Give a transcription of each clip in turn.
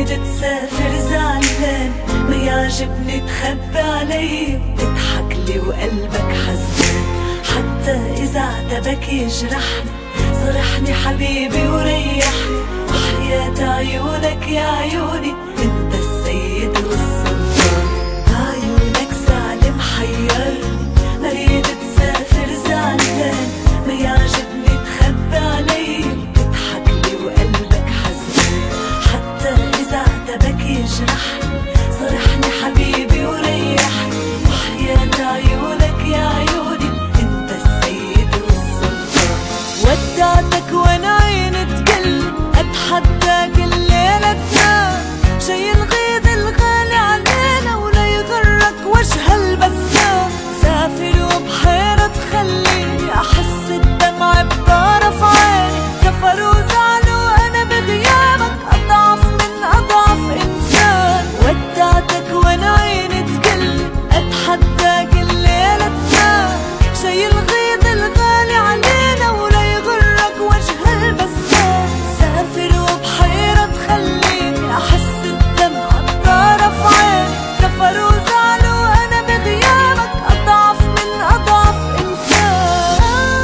مريد تسافر زعلان، ما يعجبني تخبي علي تضحك لي وقلبك حزان. حتى إذا عتبك يجرحني صرحني حبيبي وريحني، وحياة عيونك يا عيوني انت السيد والسلطان. عيونك زعل محيرني، مريد تسافر زعلان، ما يعجبني تخبي علي تضحك لي وقلبك حزان. حتى إذا عتبك يجرحني صرحني حبيبي وريحني، وحياة عيونك يا عيوني انت السيد والسلطان. ودعتك وانا عيني تقل اتحداك الليلتنا، شي الغيظ الغالي علينا ولا يغرك وجه البسام. سافر وبحيرة تخليني احس الدمع بطرف عيني، سفر وزعل وانا بغيابك اضعف من اضعف انسان. ودعتك وانا عيني تقل اتحداك الليلتنا، شي الغيظ الغالي علينا ولا يغرك وجه البسام. سافر وبحيرة تخليني احس الدمع بطرف عيني، سفر وزعل وانا بغيابك اضعف من اضعف انسان.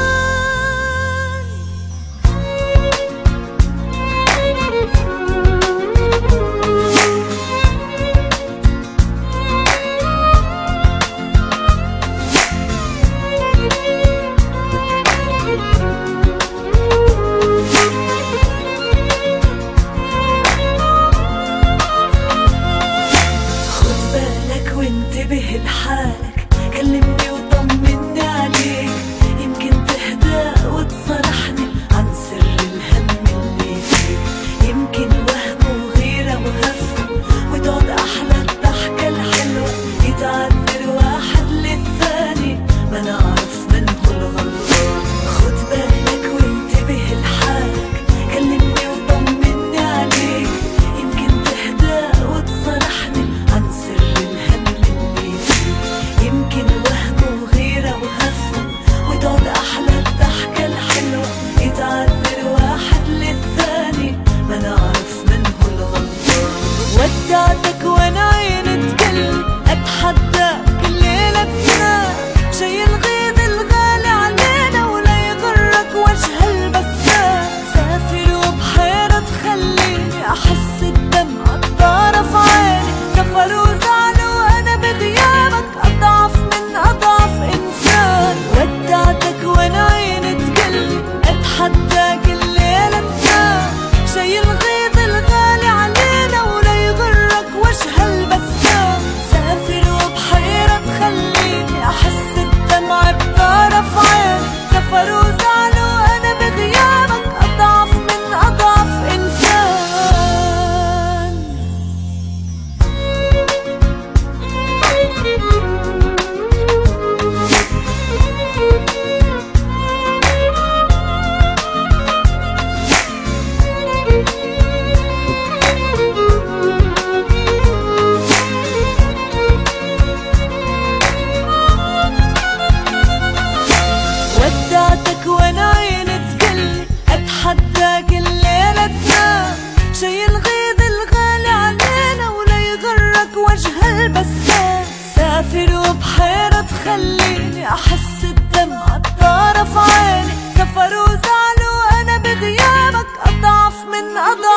خد بالك وانتبه لحالك، كلمني وطمني عليك، يمكن تهدى وتصرحني عن سر الهم اللي فيك. يمكن وهم وغيرة وهفة وتقعد أحلى الضحكة الحلوة، يتعذر واحد للثاني ما نعرف من هو الغلطان. خد بالك وانتبه لحالك، كلمني وطمني عليك، يمكن تهدى وتصرحني عن سر الهم اللي فيك. يمكن وهم وغيرة وهفة وتقعد أحلى الضحكة الحلوة، يتعذر واحد للثاني ما نعرف من هو الغلطان. ودعتك وانا عيني تقل اتحداك الليلتنا، شي الغيظ الغالي علينا ولا يغرك وجه البسام. سافر وبحيرة تخليني احس الدمع بطرف عيني، سفر وزعل وانا بغيابك اضعف من اضعف انسان. ودعتك وانا عيني تقل اتحداك الليلتنا، شي الغيظ الغالي علينا ولا يغرك وجه البسام. سافر وبحيرة تخليني احس الدمع بطرف عيني، سفر وزعل وانا بغيابك اضعف من اضعف انسان. ودعتك وانا عيني تقل اتحداك الليلتنا، شي الغيظ الغالي علينا ولا يغرك وجه البسام. سافر وبحيرة تخليني احس الدمع بطرف عيني، سفر وزعل وانا بغيابك اضعف من اضعف